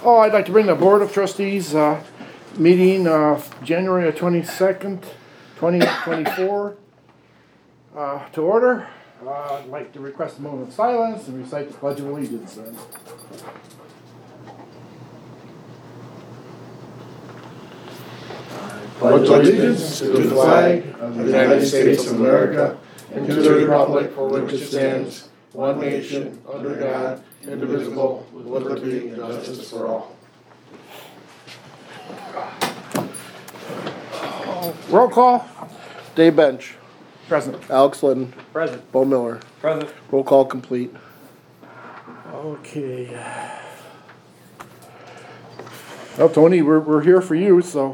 Oh, I'd like to bring the Board of Trustees meeting January 22nd, 2024 to order. I'd like to request a moment of silence and recite the Pledge of Allegiance. Pledge allegiance to the flag of the United States of America and to the republic for which it stands, one nation, under God, indivisible, with liberty and justice for all. Roll call. Dave Bench. Present. Alex Litton. Present. Bo Miller. Present. Roll call complete. Okay. Well, Tony, we're here for you, so.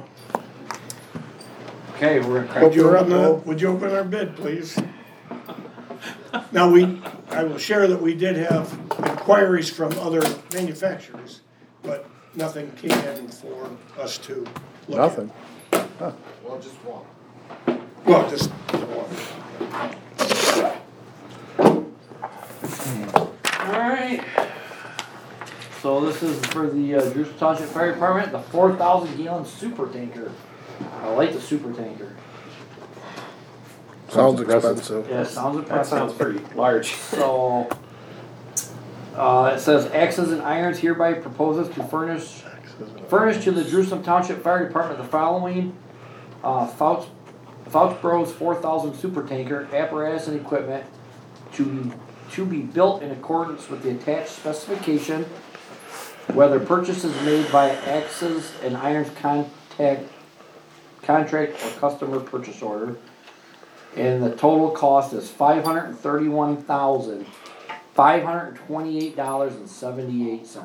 Okay, we're gonna crack. Would you open our bid, please? Now, I will share that we did have inquiries from other manufacturers, but nothing came in for us to look Nothing. at. Well, just one. Well, just one. Alright. So this is for the Druce Township Fire Department, the 4,000 gallon super tanker. I like the super tanker. Sounds impressive. expensive. Yeah, it sounds That impressive. sounds pretty large. So, it says Axes and Irons hereby proposes to furnish to the Jerusalem Township Fire Department the following Fouts Bros 4,000 super tanker apparatus and equipment to be built in accordance with the attached specification, whether purchase is made by Axes and Irons contract or customer purchase order. And the total cost is $531,528.78.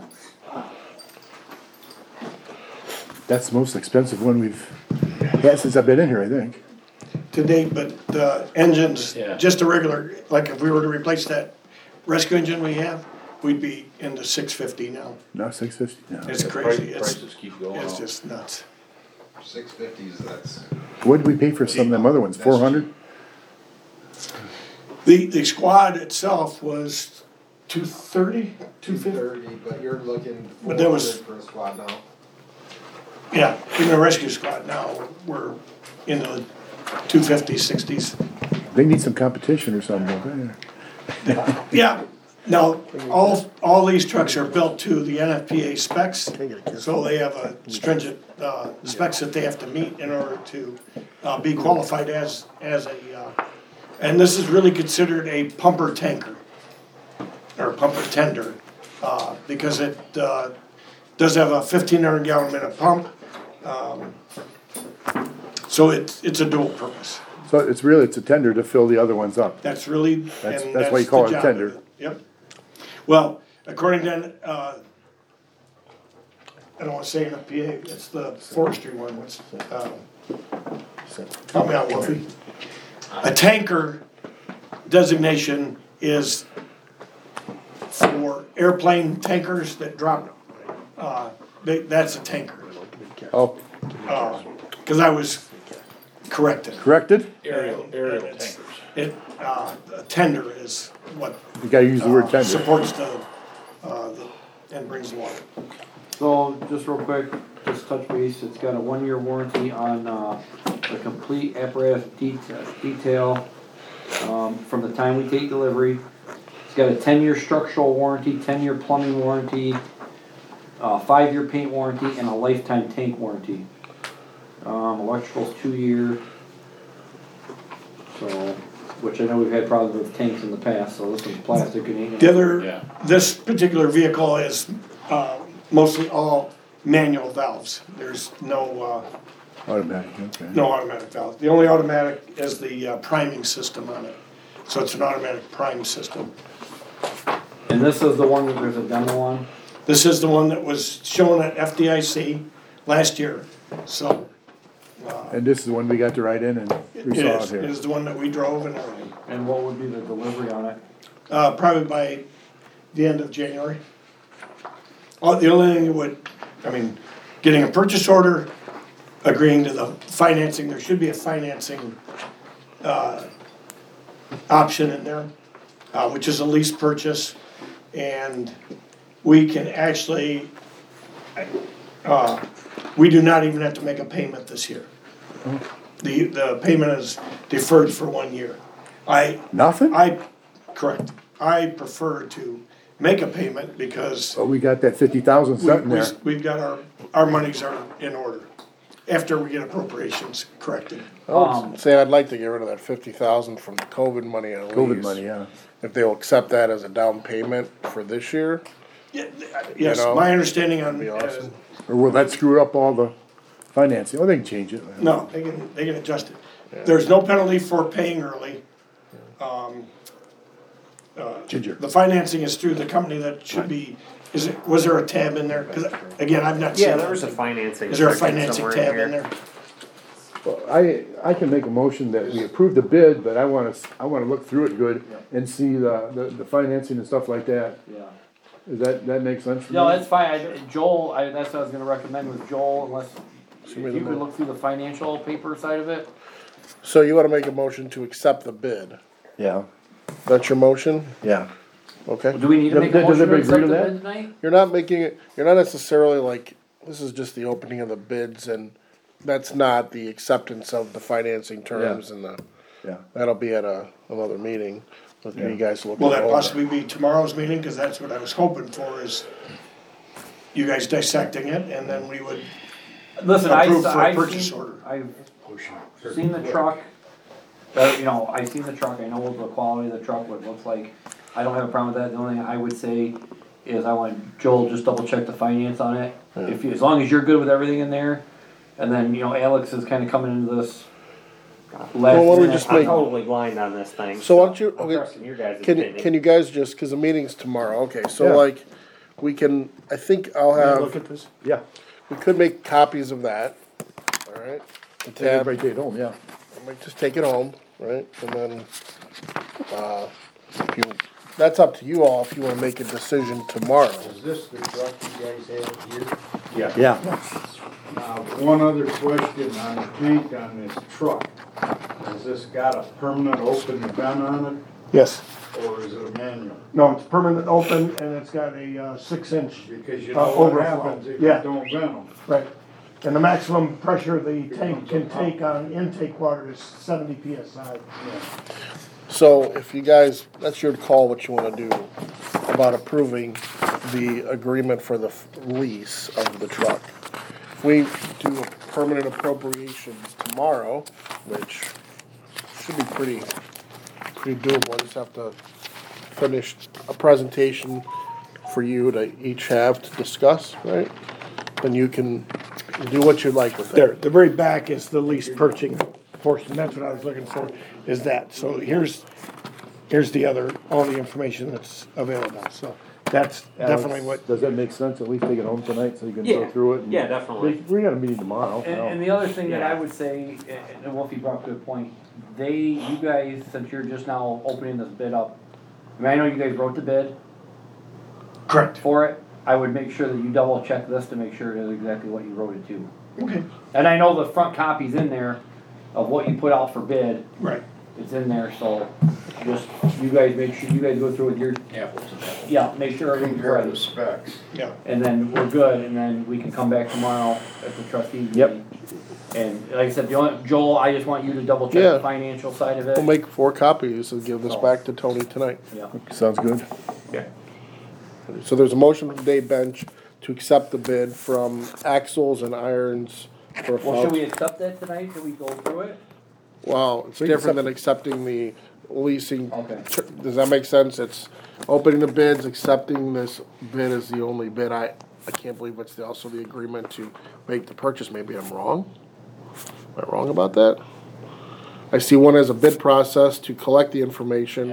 That's the most expensive one we've had since I've been in here, I think. To date, but the engines, Yeah. just a regular, like if we were to replace that rescue engine we have, we'd be into $650 now. No, 650. No. It's crazy. Prices keep going It's up. just nuts. 650s, that's. What did we pay for some of them other ones? 400? The squad itself was 230, 250. 30, but you're looking But that 400 was- for a squad now. Yeah, in the rescue squad now, we're in the 250s, 60s. They need some competition or something, don't they? Yeah, now, all these trucks are built to the NFPA specs, so they have a stringent specs that they have to meet in order to be qualified as a, and this is really considered a pumper tanker, or pumper tender, because it does have a 1,500 gallon minute pump, so it's a dual purpose. So it's a tender to fill the other ones up. That's really, That's and why you call the it job tender. of it. Yep. Well, according to, I don't wanna say NFPA, it's the forestry one, what's, help me out, Wolfie. A tanker designation is for airplane tankers that drop, that's a tanker. Oh, Cause I was corrected. corrected? Aerial And tankers. a tender is what You gotta use the word tender. supports and brings the water. So, just real quick, just touch base, it's got a 1-year warranty on the complete apparatus detail from the time we take delivery. It's got a 10-year structural warranty, 10-year plumbing warranty, 5-year paint warranty, and a lifetime tank warranty. Electrical's 2-year. So, which I know we've had problems with tanks in the past, so this one's plastic and ain't. The other, Yeah. this particular vehicle is mostly all manual valves. There's no Automatic, okay. no automatic valves. The only automatic is the priming system on it. So it's an automatic prime system. And this is the one that there's a demo on. This is the one that was shown at FDIC last year. So And this is the one we got to ride in and we it saw it is. here. It is the one that we drove and everything. And what would be the delivery on it? Probably by the end of January. Oh, the only thing getting a purchase order, agreeing to the financing, there should be a financing option in there, which is a lease purchase. And we can actually we do not even have to make a payment this year. The payment is deferred for 1 year. Nothing? Correct. I prefer to make a payment because But we got that 50,000 sitting there. we've got our monies are in order. After we get appropriations corrected. Say, I'd like to get rid of that 50,000 from the COVID money at least. COVID money, yeah. If they'll accept that as a down payment for this year, Yes, know, my understanding on, be awesome. Or will that screw up all the financing? Oh, they can change it. no, they can adjust it. There's no penalty for paying early. Ginger. The financing is through the company that should be, was there a tab in there? 'Cause again, I've not seen. Yeah, there was a financing. Is there a section financing somewhere tab here. in there? Well, I can make a motion that we approve the bid, but I wanna look through it good and see the financing and stuff like that. Yeah. Does that make sense to you? No, that's fine. Joel, that's what I was gonna recommend with Joel, unless me you the could mo- look through the financial paper side of it. So you wanna make a motion to accept the bid? Yeah, That's your motion? yeah. Okay. Do we need to make a Does motion to everybody accept agree the to bid that? tonight? You're not making it, you're not necessarily like, this is just the opening of the bids and that's not the acceptance of the financing terms and Yeah. that'll be at another meeting. With you Yeah. guys looking Will that over. possibly be tomorrow's meeting? Cause that's what I was hoping for is you guys dissecting it and then we would, Listen, Approved for a I've purchase seen, order. I've seen the truck. I've seen the truck, I know what the quality of the truck, what it looks like. I don't have a problem with that, the only thing I would say is I want Joel just double check the finance on it. As long as you're good with everything in there, and then, Alex is kinda coming into this last Well, why don't we minute. just I'm make- totally blind on this thing. So why don't you, I'm okay, trusting your guys' can opinion. you guys just, cause the meeting's tomorrow, okay, so Yeah. like, we can, I think I'll look have, at this. Yeah. we could make copies of that, alright? The Take tab, everybody take it home, yeah. I might just take it home, right, and then, if you, that's up to you all, if you wanna make a decision tomorrow. Is this the truck you guys have here? Yeah. One other question on the tank on this truck. Has this got a permanent open vent on Yes. it, or is it a manual? No, it's permanent open and it's got a 6-inch. Because you know what Overflow. happens if you Yeah. don't vent them. Right. And the maximum pressure the tank can take on intake water is 70 PSI. So if you guys, that's your call what you wanna do about approving the agreement for the lease of the truck. If we do a permanent appropriations tomorrow, which should be pretty doable, I just have to finish a presentation for you to each have to discuss, right? Then you can do what you like with There, it. the very back is the lease purchasing portion, that's what I was looking for, is that, so here's the other, all the information that's available, so that's definitely what, Does that make sense? At least take it home tonight so you can go Yeah, through it? and- yeah, definitely. We got a meeting tomorrow. And the other thing that I would say, and Wolfie brought up a good point, you guys, since you're just now opening this bid up, I know you guys wrote the bid correct, for it, I would make sure that you double check this to make sure it is exactly what you wrote it to. okay, And I know the front copy's in there of what you put out for bid, right. it's in there, so just, you guys make sure, you guys go through with your, Apples and apples. yeah, make sure everything's Compare the right. specs. Yeah, And then we're good, and then we can come back tomorrow at the trustees Yep. meeting. And like I said, Joel, I just want you to double check Yeah. the financial side of it. We'll make 4 copies and give this back to Tony tonight. Yeah. Sounds good. So there's a motion from Dave Bench to accept the bid from Axles and Irons for a Well, should we Fountain. accept that tonight? Should we go through it? Well, it's We can different than accepting the leasing. Okay. Does that make sense? It's opening the bids, accepting this bid as the only bid. I can't believe it's also the agreement to make the purchase. Maybe I'm wrong. Am I wrong about that? I see one as a bid process to collect the information.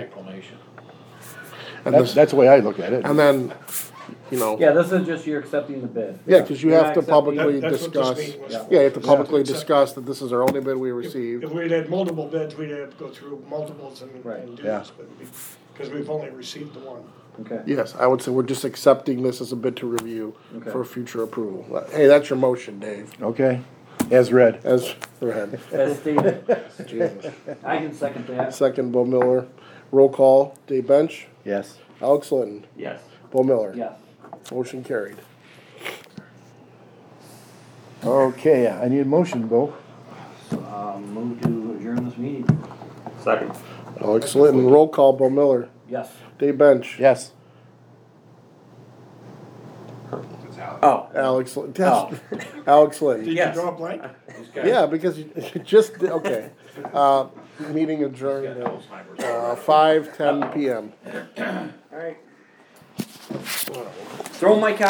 And That's, this, that's the way I look at it. and then, Yeah, this is just you're accepting the bid. yeah, cause you You're have not to accepting- publicly That- that's what this discuss. meeting was for. Yeah, you have to Yeah. publicly discuss that this is our only bid we if received. we'd had multiple bids, we'd have to go through multiples Right. and do Yeah. this, but because we've only received the one. Okay. Yes, I would say we're just accepting this as a bid to review Okay. for future approval. Hey, that's your motion, Dave, Okay, as read. as read. As stated, Jesus. I can second that. Second, Bo Miller. Roll call, Dave Bench, Yes. Alex Litton, Yes. Bo Miller. Yes. Motion carried. Okay, I need a motion, Bo. Move to adjourn this meeting. Second. Alex Litton, roll call, Bill Miller, Yes. Dave Bench. Yes. Oh. Alex, Alex Litton. Did you Yes. draw a blank? Yeah, because you just, okay. Meeting adjourned at 5:10 PM. Alright. Throw my